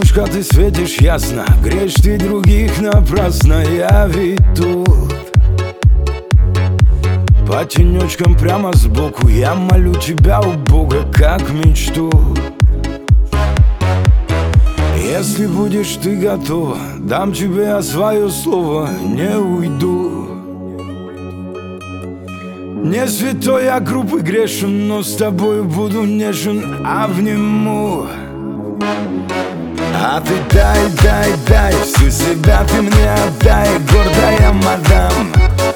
Солнышко, ты светишь ясно, греешь ты других напрасно. Я ведь тут по тенечкам прямо сбоку. Я молю тебя у Бога, как мечту. Если будешь ты готова, дам тебе свое слово, не уйду. Не святой я группы грешен, но с тобою буду нежен, обниму. А ты дай, всю себя ты мне отдай, гордая мадам.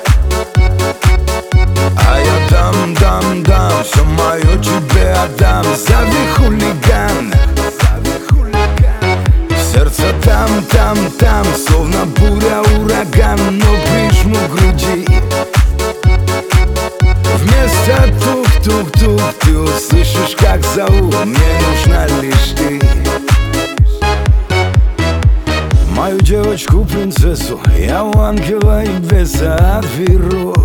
А я дам, все мое тебе отдам. Зови хулиган. Сердце там, словно буря, ураган, но прижму к груди. Вместо тук-тук-тук ты услышишь, как зову. Мне нужна лишь ты. Мою девочку-принцессу я у ангела и беса отберу.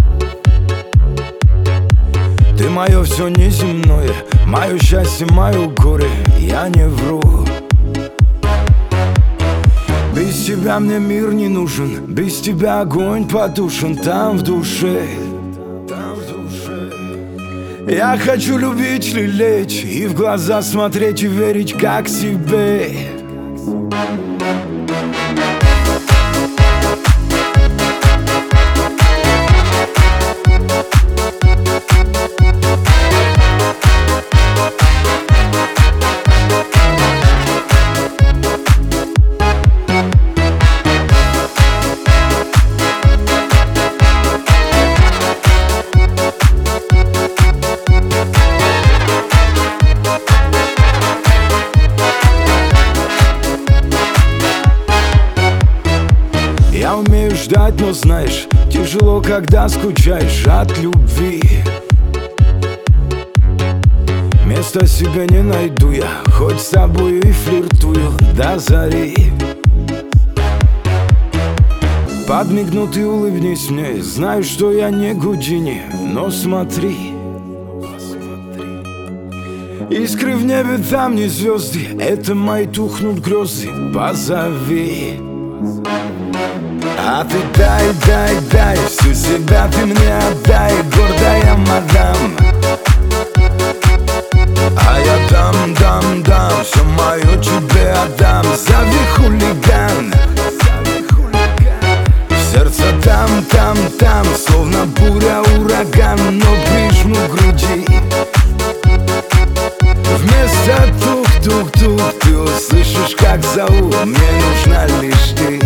Ты мое все неземное, мое счастье, мое горе, я не вру. Без тебя мне мир не нужен, без тебя огонь потушен там в душе. Я хочу любить, лелеять и в глаза смотреть и верить, как себе. Я умею ждать, но знаешь, тяжело, когда скучаешь от любви. Места себе не найду я, хоть с тобой и флиртую до зари. Подмигну, ты улыбнись мне, знаю, что я не Гудини, но смотри. Искры в небе, там не звезды, это мои тухнут грезы, позови. А ты дай, всю себя ты мне отдай, гордая мадам. А я дам, все мое тебе отдам. Зови хулиган. Сердце там, словно буря, ураган, но прижму к груди. Вместо тук-тук-тук ты услышишь, как зову. Мне нужна лишь ты.